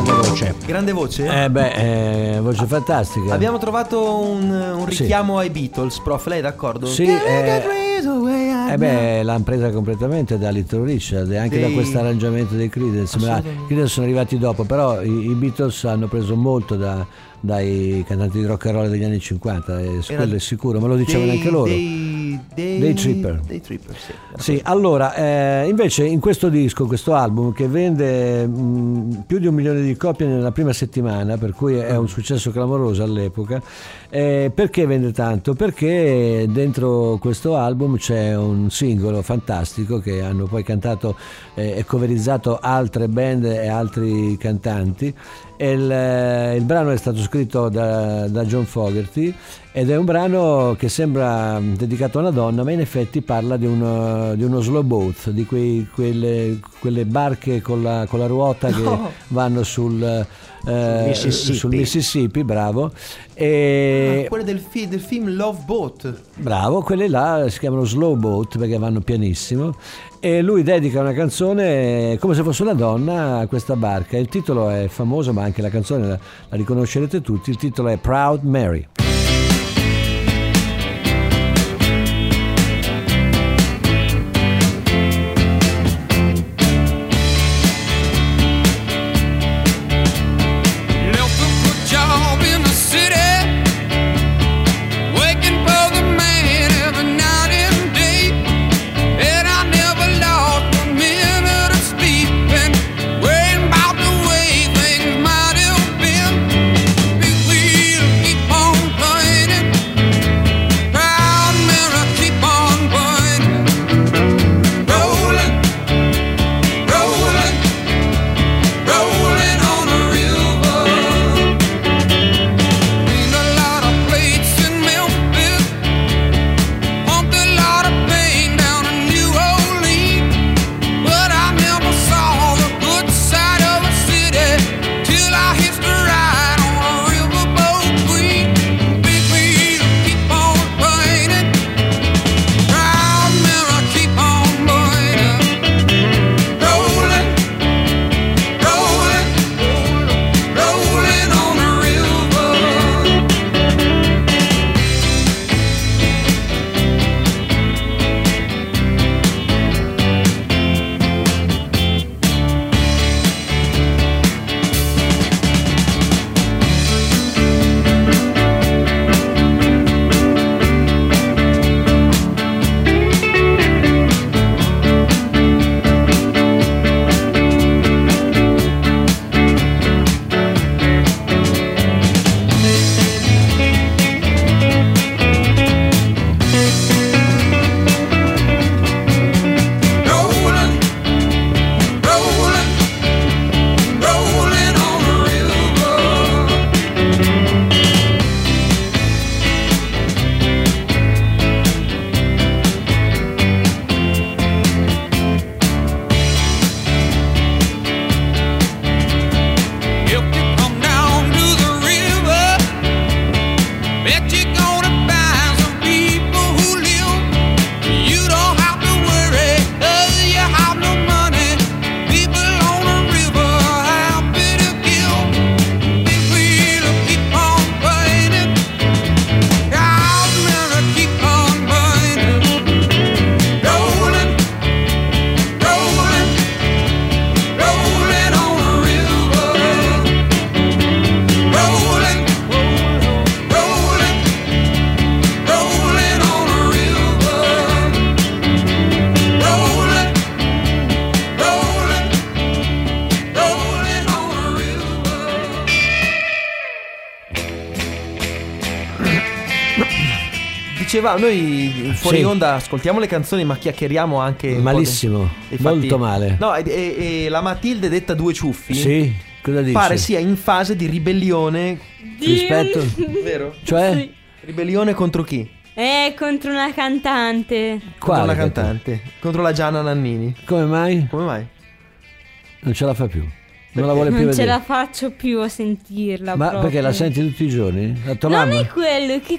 grande voce. Grande voce? Voce fantastica. Abbiamo trovato un richiamo ai Beatles, prof, lei è d'accordo? Sì, l'hanno presa completamente da Little Richard e anche da questo arrangiamento dei Creedence. I Creedence sono arrivati dopo, però i Beatles hanno preso molto dai cantanti di rock and roll degli anni 50, quello è sicuro, ma lo dicevano anche loro. Dei Tripper. Sì, allora, invece in questo disco, questo album che vende più di 1 milione di copie nella prima settimana, per cui è un successo clamoroso all'epoca. Perché vende tanto? Perché dentro questo album c'è un singolo fantastico che hanno poi cantato e coverizzato altre band e altri cantanti. Il brano è stato scritto da John Fogerty ed è un brano che sembra dedicato a una donna, ma in effetti parla di uno slow boat, di quelle barche con la ruota che vanno sul Mississippi, bravo. Quelle del film Love Boat. Bravo, quelle là si chiamano slow boat perché vanno pianissimo. E lui dedica una canzone come se fosse una donna a questa barca. Il titolo è famoso, ma anche la canzone la riconoscerete tutti. Il titolo è Proud Mary. Diceva, noi fuori onda ascoltiamo le canzoni ma chiacchieriamo anche malissimo, molto male. No, e la Matilde detta Due Ciuffi, sì, cosa dice? Pare sia in fase di ribellione rispetto, vero? Cioè? Sì. Ribellione contro chi? Contro una cantante. Contro una cantante? Contro la Gianna Nannini. Come mai? Come mai? Non ce la fa più. Non la vuole più vedere. Non ce la faccio più a sentirla. Ma proprio. Perché la senti tutti i giorni? La tua non mamma? è quello, che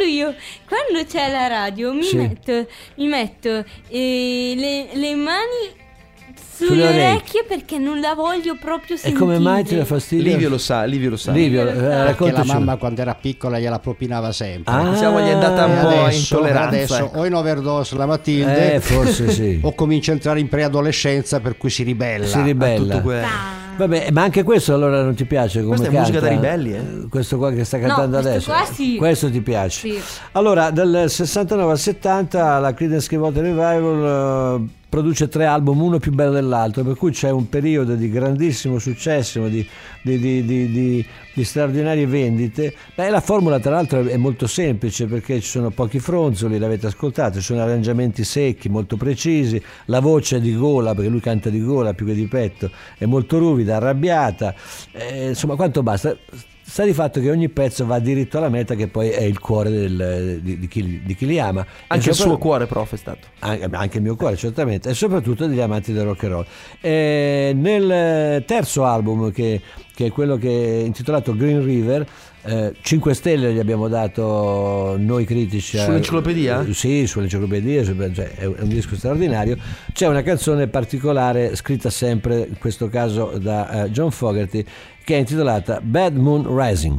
quando c'è la radio mi metto le mani sulle orecchie perché non la voglio proprio sentire. E come mai ti dà fastidio? Livio lo sa. Perché raccontaci. la mamma quando era piccola gliela propinava sempre. Diciamo gli è andata un po' adesso, intolleranza. Adesso ecco. o in overdose la Matilde, Forse sì. o comincia a entrare in preadolescenza, per cui si ribella. Si ribella. Tutto quello. Vabbè, ma anche questo allora non ti piace come Questa è canta? musica da ribelli, Questo qua che sta cantando questo adesso. qua sì. Questo ti piace? Sì. Allora, dal 69 al 70 la Creedence Clearwater Revival produce 3 album, uno più bello dell'altro, per cui c'è un periodo di grandissimo successo, di straordinarie vendite. Beh, la formula tra l'altro è molto semplice, perché ci sono pochi fronzoli, l'avete ascoltato, ci sono arrangiamenti secchi, molto precisi, la voce di gola, perché lui canta di gola più che di petto, è molto ruvida, arrabbiata, insomma quanto basta. Sta di fatto che ogni pezzo va diritto alla meta, che poi è il cuore di chi li ama. Anche il suo cuore, prof, è stato. Anche il mio cuore, certamente, e soprattutto degli amanti del rock and roll. Nel terzo album, che è quello che è intitolato Green River, 5 stelle gli abbiamo dato noi critici. Sull'enciclopedia? Sì, sull'enciclopedia, cioè è un disco straordinario. C'è una canzone particolare scritta sempre, in questo caso da John Fogerty, che è intitolata Bad Moon Rising.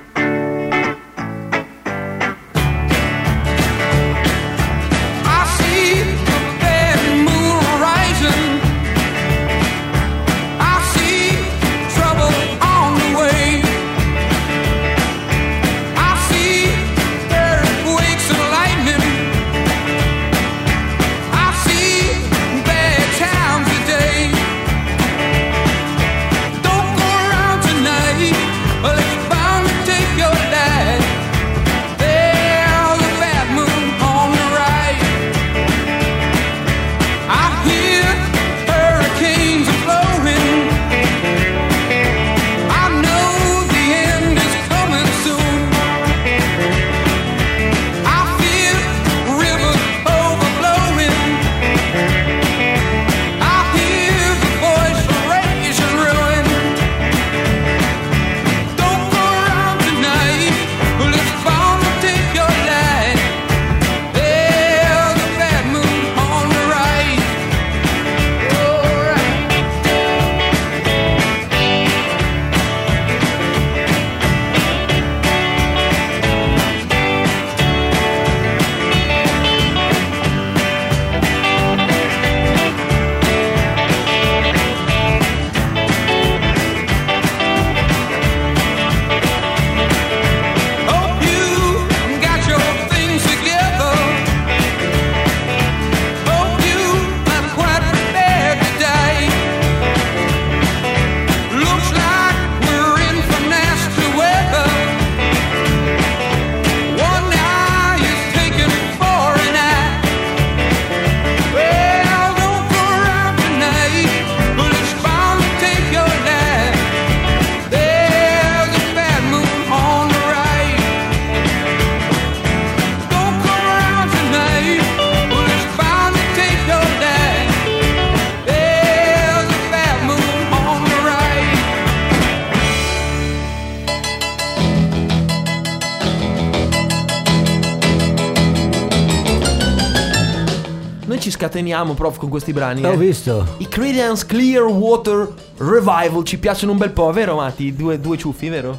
Scateniamo, prof, con questi brani. Ho visto. I Creedence Clearwater Revival ci piacciono un bel po', vero Matti? Due ciuffi, vero?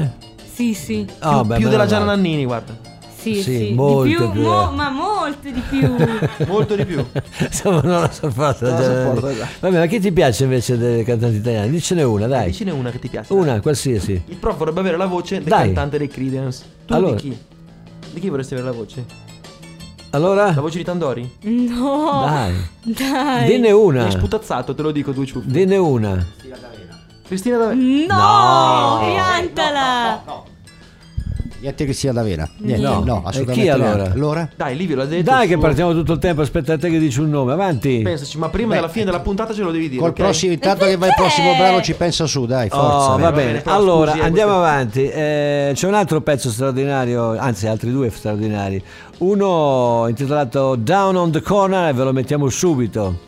Sì. Più della Gianna Nannini, guarda. Sì, molto di più, più. ma molto di più. Molto di più. Insomma, non la sopporto. Vabbè, ma chi ti piace invece delle cantanti italiane? Dicene una, dai. Dicene una che ti piace. Una, qualsiasi. Il prof vorrebbe avere la voce del cantante dei Creedence. Tu allora, di chi? Di chi vorresti avere la voce? Allora? La voce di Tandori? No. Dai. Dine una. È sputazzato, te lo dico, due ciuffi. Dine una. Cristina D'Avena. No, piantala. No. Niente Cristina D'Avena. Niente, No. no, E assolutamente. chi allora? Allora? Dai, Livio, l'ha detto. Dai, che su- partiamo tutto il tempo. Aspetta te che dici un nome. Avanti. Pensaci, ma prima della fine della puntata ce lo devi dire. Col ok? prossimo, intanto che va il prossimo brano ci pensa su, dai, forza. Oh, va bene, bene. però Allora, scusi, andiamo questo- avanti. C'è un altro pezzo straordinario, anzi altri due straordinari. Uno intitolato Down on the Corner, e ve lo mettiamo subito.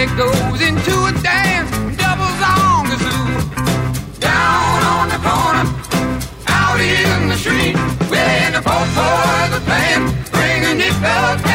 everybody goes into a dance, doubles on kazoo. Down on the corner, out in the street, we're in the fourth floor of the band, bringing it up.